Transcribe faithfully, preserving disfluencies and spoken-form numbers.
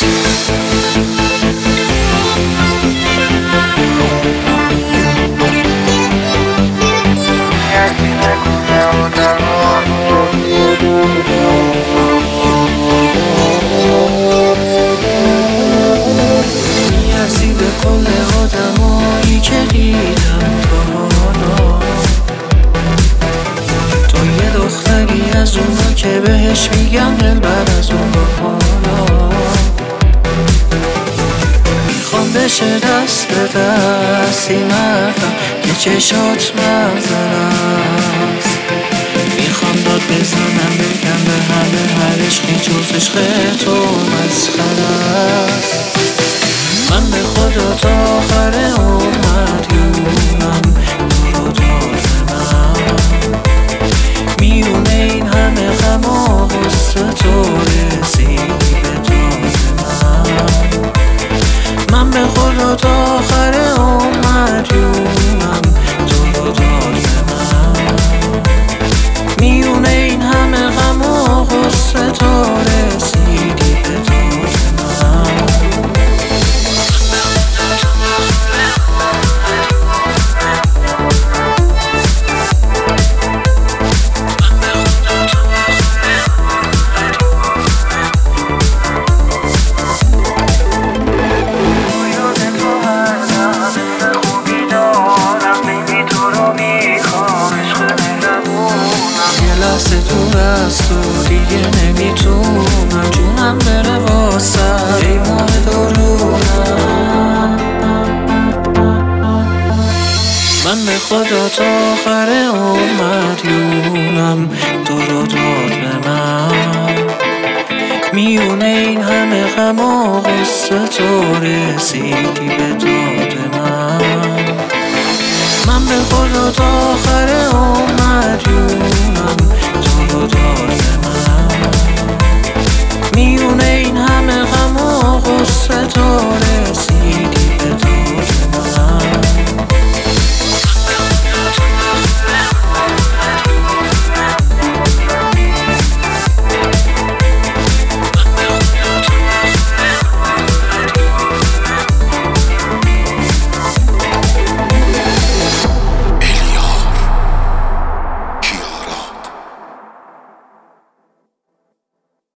میارزی به کل آدمایی که دیدم تا حالا. تو یه دختری از اونا که بهش میگن دلبر از اون حالا. میخوام بشه دست به دست این مردم که چشات منظر است. میخوام داد بزنم بگم به همه هر عشقی جز عشق تو مسخره است. من به خدا تا آخر عمر مدیونم تو رو داز من. میونه این همه غم و غصه تو رسیدی به داز من. من به خدا تا آخر عمر مدیونم تو رو داز من. میونه این همه غم و غصه تو رسیدی به داز من. دور از تو دیگه نمیتونم جونم بره واسه ای ماه دارونم. من به خدا تا آخر عمر مدیونم تو رو داد به من. میونه این همه غم و غصه تو رسیدی به داد من. من به خدا تا آخر عمر